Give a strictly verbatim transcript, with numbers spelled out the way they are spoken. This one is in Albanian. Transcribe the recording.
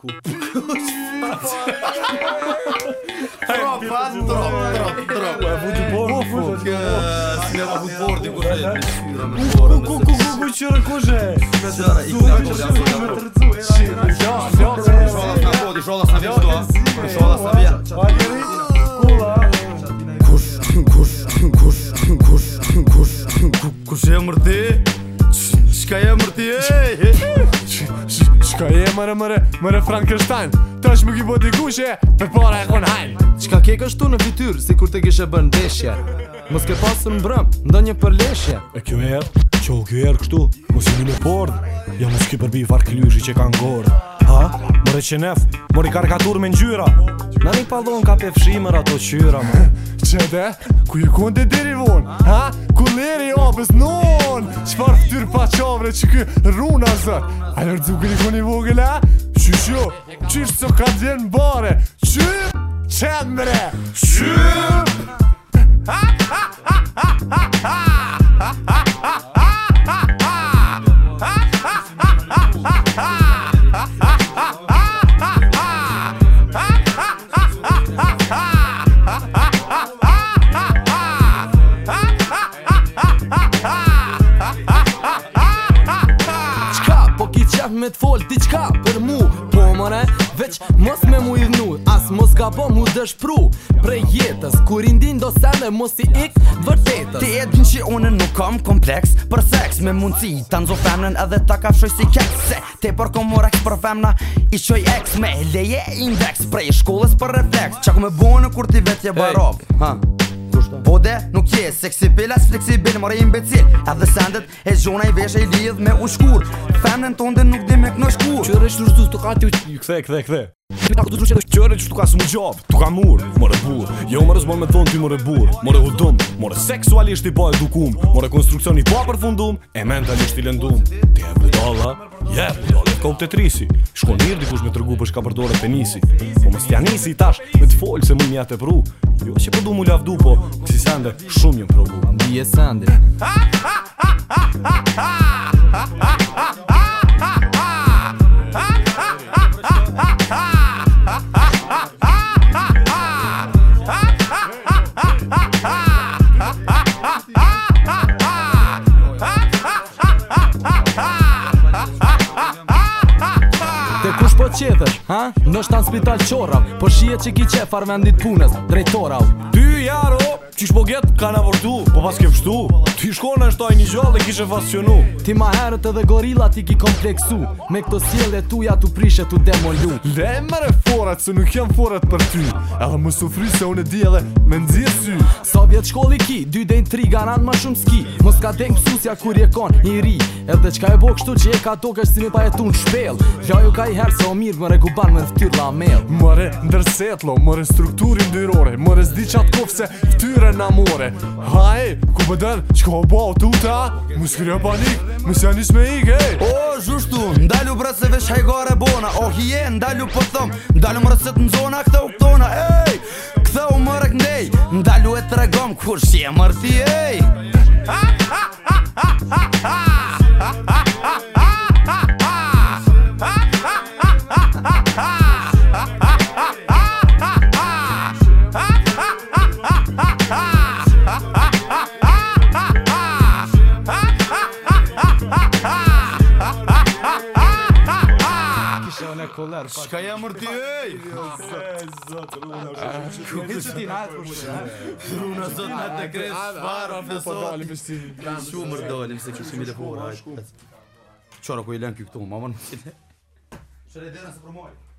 Ku? Trop, pas trop, trop, trop. E futi porco. Si ne avut bordi kur dhe me syra me borë. Ku ku ku ku qërë kushe? Qëra, i këtë që janë Shollas na podi, shollas na vjen shto, shollas na vjen. Kush, kush, kush, kush, kush, kush e mër ti? Shka e mër ti, ej? Shka e mëre mëre, mëre Frankenstein. Tash më ki po t'i kushe, për para e kon hajn. Qka ke kështu në fytyr, si kur të kishe bën ndeshje. Mos ke pasur mbrëm, ndonjë përleshje. E kjo erë, qo kjo erë kështu, mos jeni me pordë. Ja mos ki përbi far klyshi që kanë gorë. Ha? More qenef, more karikatur me ngjyra. Në një pallon ka pefshimër ato qyra, më. Qede, ku je konde deri von? Ha? Kulleri abës non. Qfar ftyr pa qavre që kë runa zët. A lërë dzukër i koni vogël, ha? Qysho, qysh so ka djenë bare. Qyp, qemre. Qyp. Ha ha ha ha ha ha. Ha ha ha ha ha ha. Ha ha ha ha ha ha. Me t'fol diqka për mu Po mëre, veç mos me mu i dhnu As mos ka po mu dëshpru Prej jetës, kur i ndin do sene mos i ik vërtetës. Ti e din që unë nuk kam kompleks për seks Me mundësi ta nxo femnën edhe ta kafshoj si keks Se te për komoreks për femna i qoj eks Me leje indeks prej shkollës për refleks Qa ku me bonë kur ti vetje barob Ha Po de nuk je seksipil as fleksibil More imbecil Edhe sendet e zhona i veshe i lidh me u shkur Femnen tonde nuk di me këno shkur Qërë është rështu të ka t'ju Kthe, kthe, kthe Qërë që t'u ka s'mu gjab, t'u ka mur More bur, jo më rëzbon me thonë ty more bur More hudum, more seksualisht i pa edukum More konstruksion i pa përfundum E mentalisht i lëndum Ti e budalla, je budalla Ka u të trisi Shkon mirë dikush me tërgu për shka përdore penisi Po më stja nisi i tash me t'folë se mu mja të pru Jo që përdu mu lavdu po Kësi sende shumë jem provu Bije sende Ha ha ha ha ha ha Ha ha ha ha qetesh, ha? Nështë në spital qorav Po shije që ki qef arvendit punës Drejtorav Ty jaro, qish po get ka në vërtu Po pas ke pështu Ty shkona është taj një gjallë dhe kishe fascionu Ti ma herët edhe gorilla ti ki kompleksu Me këto sjellje tuja tu prishe tu demolu Le mere forat se nuk jam forat për ty Edhe më sufri se unë e di edhe me ndzirë sy Sa vjet shkolli ki, dy dhe në tri garan ma shumë ski Mos ka denk mësusja kur je kon i ri Edhe qka e bo kështu që e ka tokesh si me pa jetu në shpel Laju ka i herë se o mirë më reguban me ftyr la mel Mëre ndërsetlo, mëre strukturin dyrore Mëre zdi qatë kof se ftyre në amore Haj, ku bëdër, qka o bau tuta Mus kërja panik, mus janis me ik, hej O, zhushtu, ndalu bre se vesh hajgare bona O, hije, ndalu po thëm Ndalu më rësit në zona, këthe u këtona, ej Këthe u më rëkndej Ndalu e të regom, kur shje mërti, ej Ha, ha, ha, ha, ha, ha Ha, ha, ha, ha Shka jam mërti, ej? Runa zot me të kres Farë, fesot Shu mërë dalim se këshim i dhe pora Qara ku i len kjo këtu, ma më në mësile Shere dherën se promoj